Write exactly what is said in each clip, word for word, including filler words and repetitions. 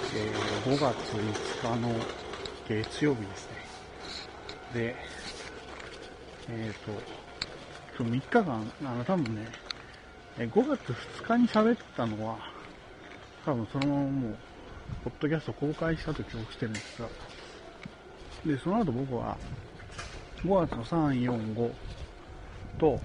えー、ごがついつかの月曜日ですね。で、えっと、みっかかん、あの、多分ね、ごがつふつかに喋ったのは、多分そのままもう、ポッドキャスト公開したと記憶してるんですが、で、その後僕は、ごがつのさん、よん、ごと、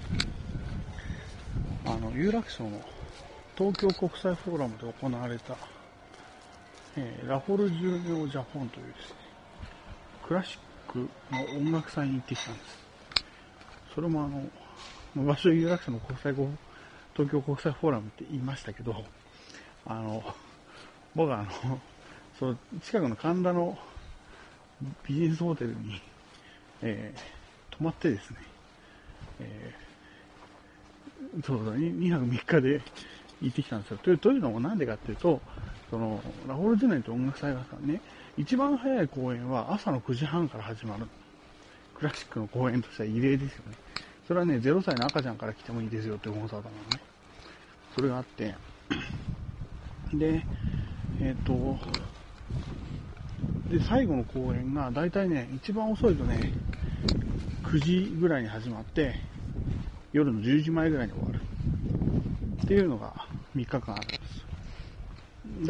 あの、有楽町の東京国際フォーラムで行われた、えー、ラフォルジューニョジャポンというですね、クラシックの音楽祭に行ってきたんです。それもあの、場所有楽町の国際東京国際フォーラムって言いましたけど、あの、僕はあの、その近くの神田のビジネスホテルに、えー、泊まってですね、えー、そうそう、にはくみっかで行ってきたんですよ。という、というのもなんでかっていうと、その、ラフォルジュネンと音楽祭がさね、一番早い公演は朝のくじはんから始まる。クラシックの公演としては異例ですよね。それはね、ゼロさいの赤ちゃんから来てもいいですよっていうコンサートなのね。それがあって、で、えっと、で、最後の公演が、だいたいね、一番遅いとね、くじぐらいに始まって、夜のじゅうじまえぐらいに終わる。っていうのがみっかかんあるんです。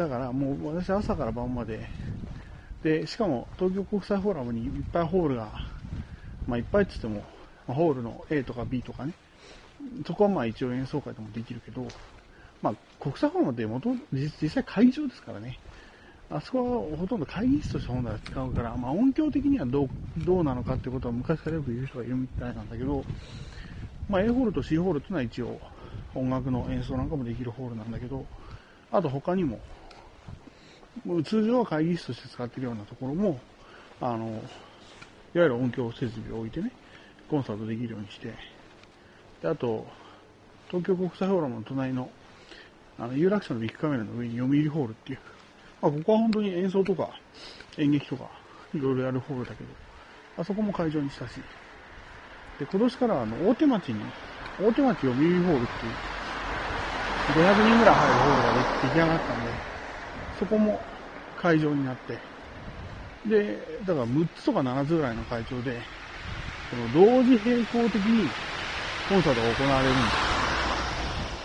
だからもう私朝から晩まで、で、しかも東京国際フォーラムにいっぱいホールが、まあいっぱいって言っても、ホールの A とか B とかね、そこはまあ一応演奏会でもできるけど、まあ国際フォーラムって元々実際会場ですからね、あそこはほとんど会議室として本来は使うから、まあ音響的にはどう、どうなのかってことは昔からよく言う人がいるみたいなんだけど、まあ A ホールと C ホールっていうのは一応音楽の演奏なんかもできるホールなんだけど、あと他にも、通常は会議室として使っているようなところも、あの、いわゆる音響設備を置いてね、コンサートできるようにして、で、あと、東京国際フォーラムの隣の、あの、有楽町のビッグカメラの上に読売ホールっていう、まあ、ここは本当に演奏とか演劇とかいろいろやるホールだけど、あそこも会場にしたし、で、今年からあの、大手町に、大手町読売ホールっていう、ごひゃくにんぐらい入るホールが出来上がったんで、そこも会場になって、で、だからむっつとかななつぐらいの会場で、その同時並行的にコンサートが行われるんです。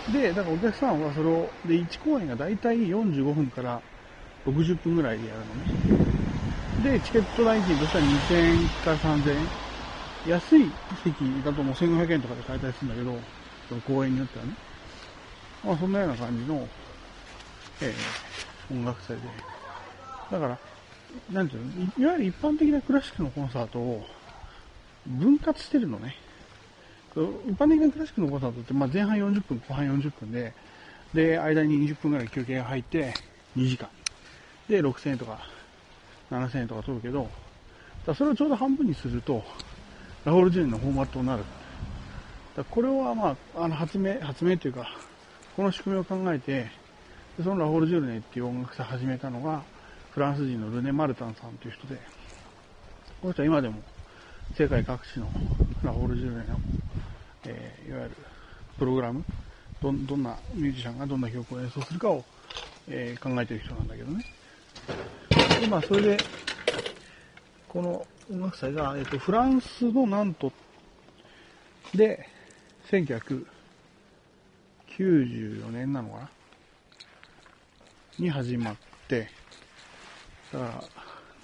で、だからお客さんはそれを、で、いち公演がだいたいよんじゅうごふんからろくじゅっぷんぐらいでやるのね。で、チケット代金としてはにせんえんからさんぜんえん。安い席だともうせんごひゃくえんとかで買えたりするんだけど、その公演によってはね。まあそんなような感じの、えー、音楽祭で。だから、なんていうの、いわゆる一般的なクラシックのコンサートを分割してるのね。一般的なクラシックのコンサートって、まあ前半よんじゅっぷん、後半よんじゅっぷんで、で、間ににじゅっぷんぐらい休憩が入って、にじかん。で、ろくせんえんとか、ななせんえんとか取るけど、だそれをちょうど半分にすると、ラフォルジュネのフォーマットになる。だこれはまあ、あの、発明、発明というか、この仕組みを考えて、そのラフォルジュネっていう音楽祭を始めたのが、フランス人のルネ・マルタンさんという人で、この人は今でも世界各地のラフォルジュネの、えー、いわゆるプログラム、ど、どんなミュージシャンがどんな曲を演奏するかを、えー、考えている人なんだけどね。で、まあ、それで、この音楽祭が、えっと、フランスのナントで、せんきゅうひゃくきゅうじゅうよねんなのかなに始まって、だから、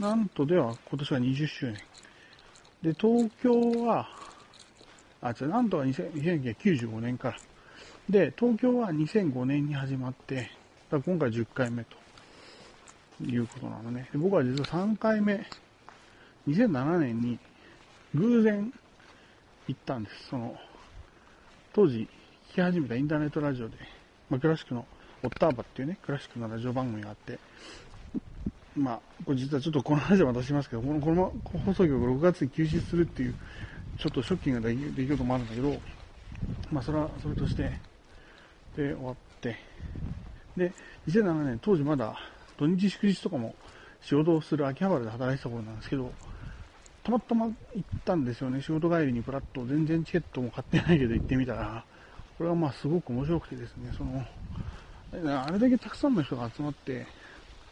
ナントでは今年はにじゅっしゅうねん。で、東京は、あ、違う、ナントはせんきゅうひゃくきゅうじゅうごねんから。で、東京はにせんごねんに始まって、だから今回じゅっかいめということなのね。で僕は実はさんかいめ、にせんななねんに偶然行ったんです。その、当時聞き始めたインターネットラジオで、まあ、クラシックのオッターバっていうね、クラシックのラジオ番組があって、まあ、これ実はちょっとこの話はまたしますけど、この、この放送局ろくがつに休止するっていう、ちょっとショッキングな出来事もあるんだけど、まあ、それは、それとして、で、終わって、で、にせんななねん、当時まだ土日祝日とかも仕事をする秋葉原で働いてた頃なんですけど、たまたま行ったんですよね。仕事帰りにプラッと、全然チケットも買ってないけど行ってみたら、これはまあすごく面白くてですね、その、あれだけたくさんの人が集まって、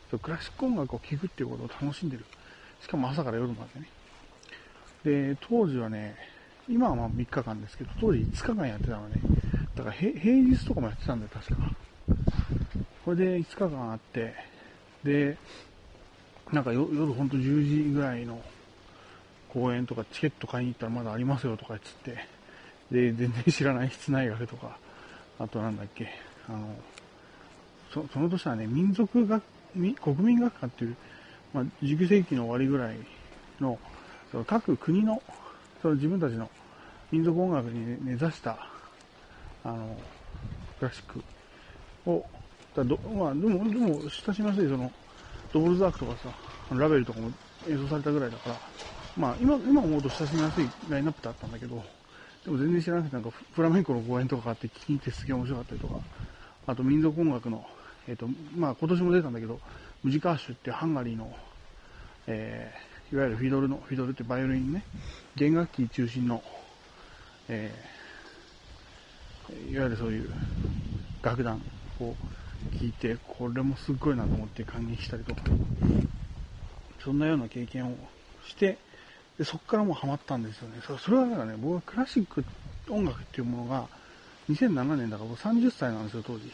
クラシック音楽を聴くっていうことを楽しんでる。しかも朝から夜までね。で、当時はね、今はまあみっかかんですけど、当時いつかかんやってたのね。だから平日とかもやってたんだよ、確か。これでいつかかんあって、で、なんか夜ほんとじゅうじぐらいの公演とかチケット買いに行ったらまだありますよとか言って、で、全然知らない室内楽とか、あとなんだっけ、あの、そ, その年はね、民族学、国民学科っていう、まあ、じゅうきゅうせいきの終わりぐらいの、その各国の、その自分たちの民族音楽に根ざした、あの、クラシックを、だどまあ、でも、でも、親しみやすい、その、ドボルザークとかさ、ラベルとかも演奏されたぐらいだから、まあ、今、今思うと親しみやすいラインナップだったんだけど、でも全然知らなくて、なんか、フラメンコの公演とかがあって、聞きに行ってすげえ面白かったりとか、あと民族音楽の、えっと、まあ今年も出たんだけど、ムジカーシュってハンガリーの、えー、いわゆるフィドルの、フィドルってバイオリンね、弦楽器中心の、えー、いわゆるそういう楽団を聴いて、これもすっごいなと思って感激したりとか、そんなような経験をして、でそこからもうハマったんですよね。それはだからね、僕はクラシック音楽っていうものが、にせんななねんだから僕さんじゅっさいなんですよ、当時。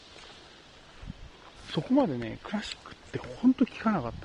そこまでね、クラシックってほんと聞かなかった。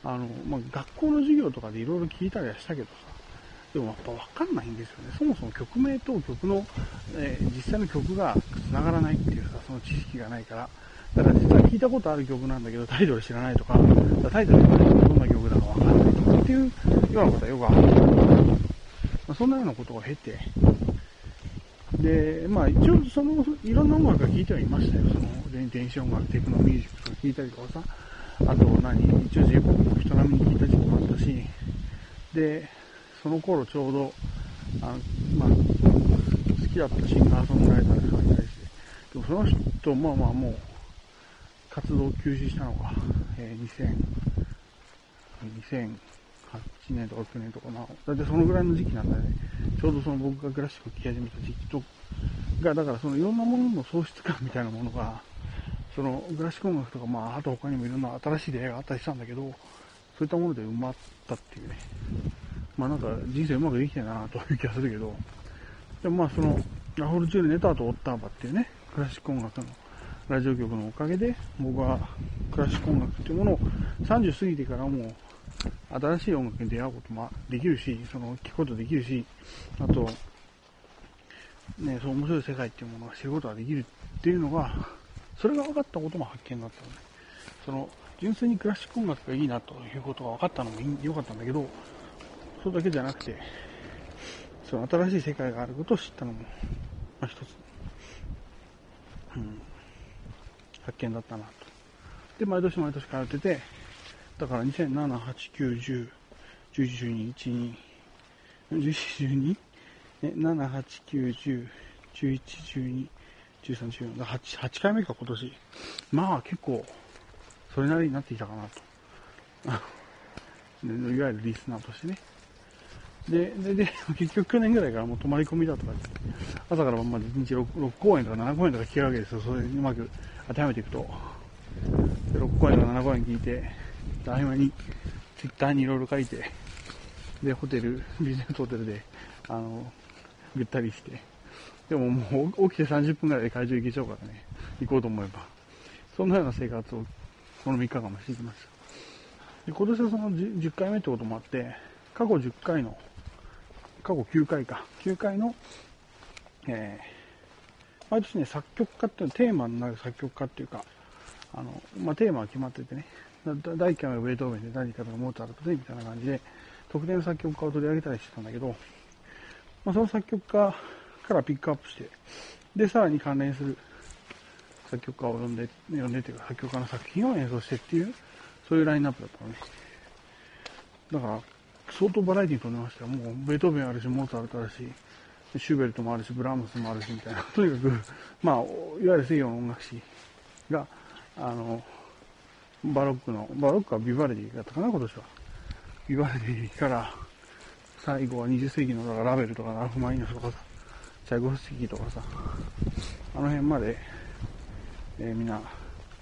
あの、まあ、学校の授業とかでいろいろ聞いたりはしたけどさ、でもやっぱわかんないんですよね。そもそも曲名と曲の、えー、実際の曲が繋がらないっていうさ、その知識がないから、だから実は聞いたことある曲なんだけど、タイトル知らないとか、タイトルがないとどんな曲だかわかんないとかっていうようなことはよくある。まあ、そんなようなことを経て、で、まあ一応その、いろんな音楽が聴いてはいましたよ。その、電子音楽、テクノミュージックとか聴いたりとかさ、あと何、一応 J-ポップ も人並みに聴いた時期もあったし、で、その頃ちょうど、あまあ、好きだったシンガーソングライターがいたりして、でもその人、まあまあもう、活動休止したのが、えー、にせん、にせんはちねんとかきゅうねんとかな、だいたいそのぐらいの時期なんだよね。ちょうどその僕がクラシックを聴き始めた時期と、が、だからそのいろんなものの喪失感みたいなものが、そのクラシック音楽とか、まあ、あと他にもいろんな新しい出会いがあったりしたんだけど、そういったもので埋まったっていうね。まあなんか人生うまくできてるなという気がするけど、でもまあその、ラフォルチュールネターとオッターバっていうね、クラシック音楽のラジオ局のおかげで、僕はクラシック音楽っていうものをさんじゅう過ぎてからも新しい音楽に出会うこともできるし、その聞くことできるし、あと、ね、そう面白い世界っていうものを知ることができるっていうのが、それが分かったことも発見だったのね。その、純粋にクラシック音楽がいいなということが分かったのも良かったんだけど、それだけじゃなくて、その新しい世界があることを知ったのも、まあ、一つ、うん、発見だったなと。で、毎年毎年通ってて、だからにせんなな、はち、きゅう、じゅう、じゅういち、じゅうに、いち、に、じゅういち、じゅうに、なな、はち、きゅう、じゅう、じゅういち、じゅうに、じゅうさん、じゅうよん、はち、はちかいめか今年。まあ結構、それなりになってきたかなと。いわゆるリスナーとしてね。で、で、で、結局去年ぐらいからもう泊まり込みだとかって、朝から晩までいちにち 6, 6公演とかなな公演とか聞けるわけですよ。それうまく当てはめていくと。で、ろく公演とかなな公演聞いて、合間にツイッターにいろいろ書いて、で、ホテル、ビジネスホテルで、あの、ぐったりして、でももう起きてさんじゅっぷんぐらいで会場行けちゃうからね、行こうと思えば。そんなような生活をこのみっかかんもしてきました。で、今年はその 10, じゅっかいめってこともあって、過去じゅっかいの、過去きゅうかいか、きゅうかいの、えー、毎年ね、作曲家っていうのはテーマになる作曲家っていうか、あの、まあ、テーマは決まっててね、だいいっかいめはベートーベンで、だいにかいめがモーツァルトで、みたいな感じで、特定の作曲家を取り上げたりしてたんだけど、まあ、その作曲家からピックアップして、で、さらに関連する作曲家を呼んで、呼んでっていうか、作曲家の作品を演奏してっていう、そういうラインナップだったのね。だから、相当バラエティに富んでましたよ。もう、ベートーベンあるし、モーツァルトあるし、シューベルトもあるし、ブラームスもあるし、みたいな。とにかく、まあ、いわゆる西洋の音楽史が、あの、バロックの、バロックはビバルディだったかな、今年は。ビバルディから、最後はにじゅっせいきのだからラベルとかラフマニノフとかさ、チャイコフスキーとかさ、あの辺まで、えー、みんな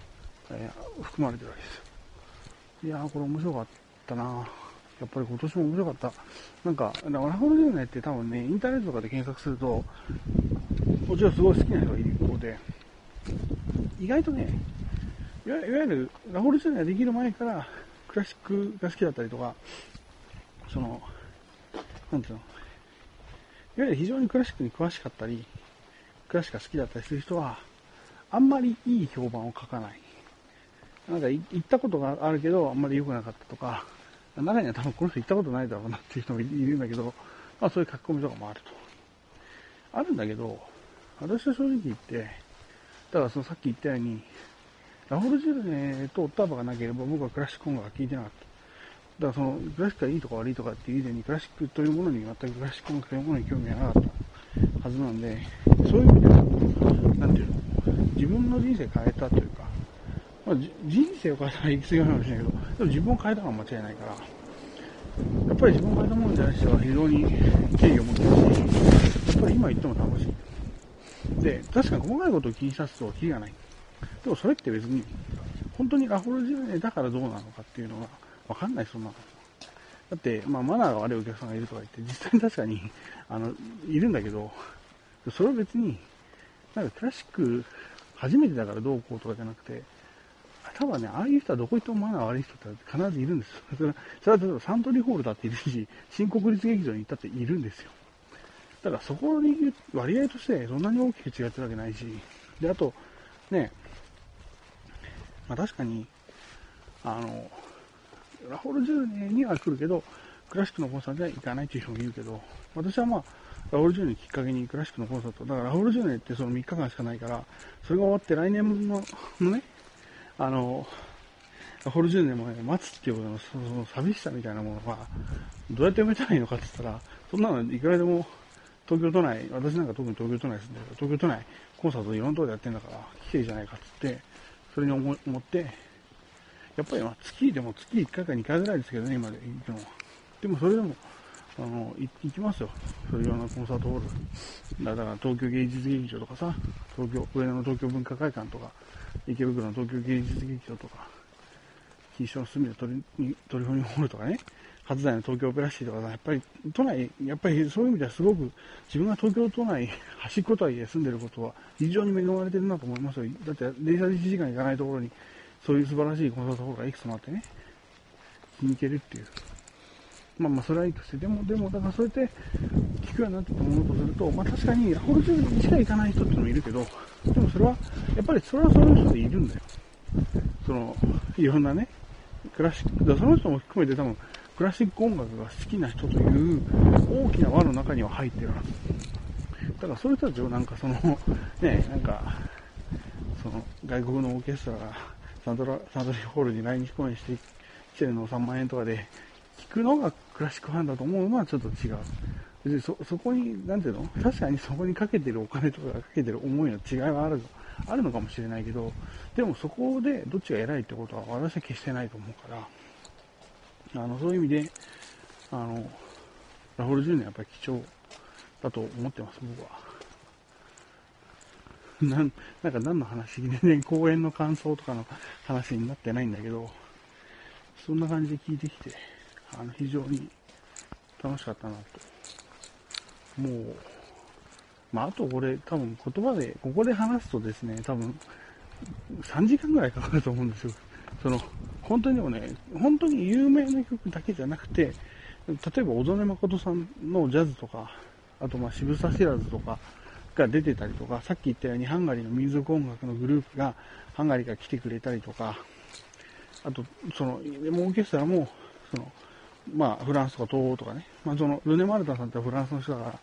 えー、含まれてるわけですよ。いやー、これ面白かったな。やっぱり今年も面白かった。なんか、ラフォルジューネって多分ね、インターネットとかで検索すると、もちろんすごい好きな人がいる一方で、意外とね、いわいわゆるラフォルジューネができる前からクラシックが好きだったりとか、その、なんていうの、いわゆる非常にクラシックに詳しかったり、クラシックが好きだったりする人は、あんまりいい評判を書かない。なんか行ったことがあるけど、あんまり良くなかったとか、中には多分この人行ったことないだろうなっていう人もいるんだけど、まあそういう書き込みとかもあると。あるんだけど、私は正直言って、だからそのさっき言ったように、ラフォルジューネとオッターバがなければ僕はクラシック音楽が聴いてなかった。だからそのクラシックがいいとか悪いとかっていう以前にクラシックというものに全くクラシック音楽というものに興味がなかったはずなんで、そういう意味では、なんていうの、自分の人生変えたというか、まあ、人生を変えたら言い過ぎかもしれないけど、でも自分を変えたのは間違いないから、やっぱり自分を変えたものに対しては非常に敬意を持ってるし、やっぱり今言っても楽しい。で、確かに細かいことを気にさすとキリがない。でもそれって別に、本当にラフォルジューネだからどうなのかっていうのがわかんない、そんなの。だって、まあマナーが悪いお客さんがいるとか言って、実際に確かに、あの、いるんだけど、それは別に、なんかクラシック初めてだからどうこうとかじゃなくて、多分ね、ああいう人はどこ行ってもマナー悪い人って必ずいるんですよ。それは、それは例えばサントリーホールだっているし、新国立劇場に行ったっているんですよ。だからそこに割合としてそんなに大きく違ってるわけないし、で、あと、ね、まあ確かに、あの、ラフォルジューネには来るけど、クラシックのコンサートには行かないっていう人もいるけど、私はまあ、ラフォルジューネきっかけにクラシックのコンサート、だからラフォルジューネってそのみっかかんしかないから、それが終わって来年のね、あの、ラフォルジューネもね、待つっていうのその寂しさみたいなものが、どうやって埋めたらいいのかって言ったら、そんなのいくらでも東京都内、私なんか特に東京都内住んでるから、東京都内コンサートいろんなところでやってんだから、来ていいじゃないかって言って、それに思思って、やっぱりまあ月でも月いっかいかにかいぐらいですけどね、今で行くのは。でもそれでも、あの、行きますよ。そういうようなコンサートホール。だから東京芸術劇場とかさ、東京、上野の東京文化会館とか、池袋の東京芸術劇場とか、錦糸町の隅のトリトリフォニーホールとかね、初台の東京オペラシティとかさ、やっぱり都内、やっぱりそういう意味ではすごく自分が東京都内端っことはいえ住んでることは非常に恵まれてるなと思いますよ。だって電車でいちじかん行かないところにそういう素晴らしいコンサートホールがいくつもあってね、気に行けるっていう。まあまあそれはいいとして、でも、でも、だからそうやって聞くようになってたものとすると、まあ確かにラフォルジューネにしか行かない人っていうのもいるけど、でもそれは、やっぱりそれはそういう人でいるんだよ。その、いろんなね、クラシック、だその人も含めて多分、クラシック音楽が好きな人という大きな輪の中には入ってるはず。だからそういう人たちをなんかその、ね、なんか、その外国のオーケストラがサントラ、サントリーホールに来日公演してきてるのをさんまんえんとかで聞くのがクラシックファンだと思うのはちょっと違う。別にそ、そこに、なんていうの確かにそこにかけてるお金とかかけてる思いの違いはあるの、あるのかもしれないけど、でもそこでどっちが偉いってことは私は決してないと思うから、あの、そういう意味で、あの、ラフォルジューネはやっぱり貴重だと思ってます、僕は。なん、なんか何の話でね、公演の感想とかの話になってないんだけど、そんな感じで聞いてきて、あの、非常に楽しかったなと。もう、まあ、あとこれ多分言葉で、ここで話すとですね、多分さんじかんぐらいかかると思うんですよ。その、本当にでもね、本当に有名な曲だけじゃなくて、例えば小曽根誠さんのジャズとか、あとまあ渋沢知らずとかが出てたりとか、さっき言ったようにハンガリーの民族音楽のグループがハンガリーから来てくれたりとか、あと、その、オーケストラも、その、まあ、フランスとか東欧とかね、まあ、その、ルネ・マルタンさんってフランスの人だから、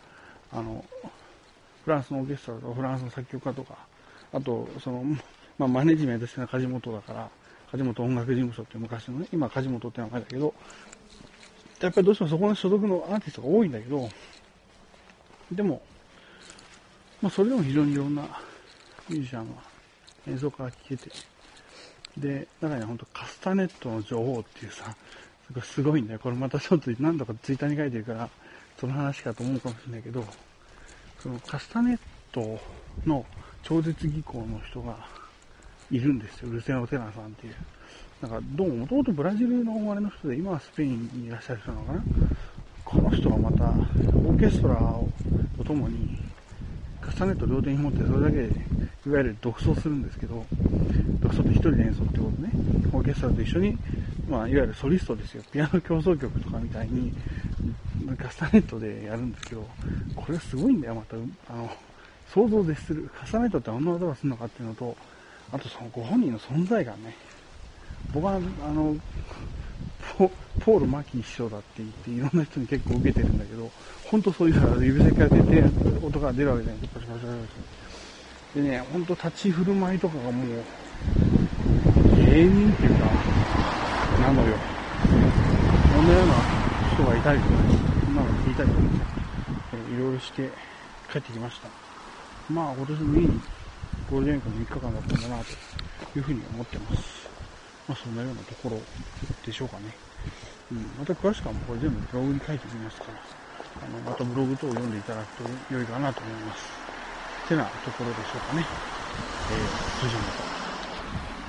あの、フランスのオーケストラとか、フランスの作曲家とか、あと、その、まあ、マネジメントしてるのは梶本だから、梶本音楽事務所っていう昔のね、今梶本って名前だけど、やっぱりどうしてもそこの所属のアーティストが多いんだけど、でも、まあ、それでも非常にいろんなミュージシャンが演奏から聴けて、で、中には本当カスタネットの女王っていうさ、すごいんだよ。これまたちょっと何度かツイッターに書いてるから、その話かと思うかもしれないけど、そのカスタネットの超絶技巧の人が、 いるんですよ。ルセノ・テナさんっていう。なんか、どうも、もともとブラジルの生まれの人で、今はスペインにいらっしゃる人なのかな。この人はまた、オーケストラとともに、カスタネット両手に持って、それだけで、いわゆる独奏するんですけど、独奏って一人で演奏ってことね。オーケストラと一緒に、まあ、いわゆるソリストですよ。ピアノ協奏曲とかみたいに、カスタネットでやるんですけど、これすごいんだよ、また。あの、想像でする。カスタネットってあんな技がするのかっていうのと、あとそのご本人の存在感ね。僕は、あの、ポ, ポール・マキー師匠だって言って、いろんな人に結構受けてるんだけど、本当そういうから指先から出て、音が出るわけじゃないですか。パシパシパシパシ。でね、本当立ち振る舞いとかがもう、芸人っていうか、なのよ。こんなような人がいたりとか、そんなの聞いたりとか、いろいろして帰ってきました。まあ今年もいいゴールデンウィークのみっかかんだったんだなというふうに思ってます。まあそんなようなところでしょうかね。うん、また詳しくはもうこれ全部ブログに書いてみますから、あのまたブログ等を読んでいただくと良いかなと思います。てなところでしょうかね。えー、それじゃあまた。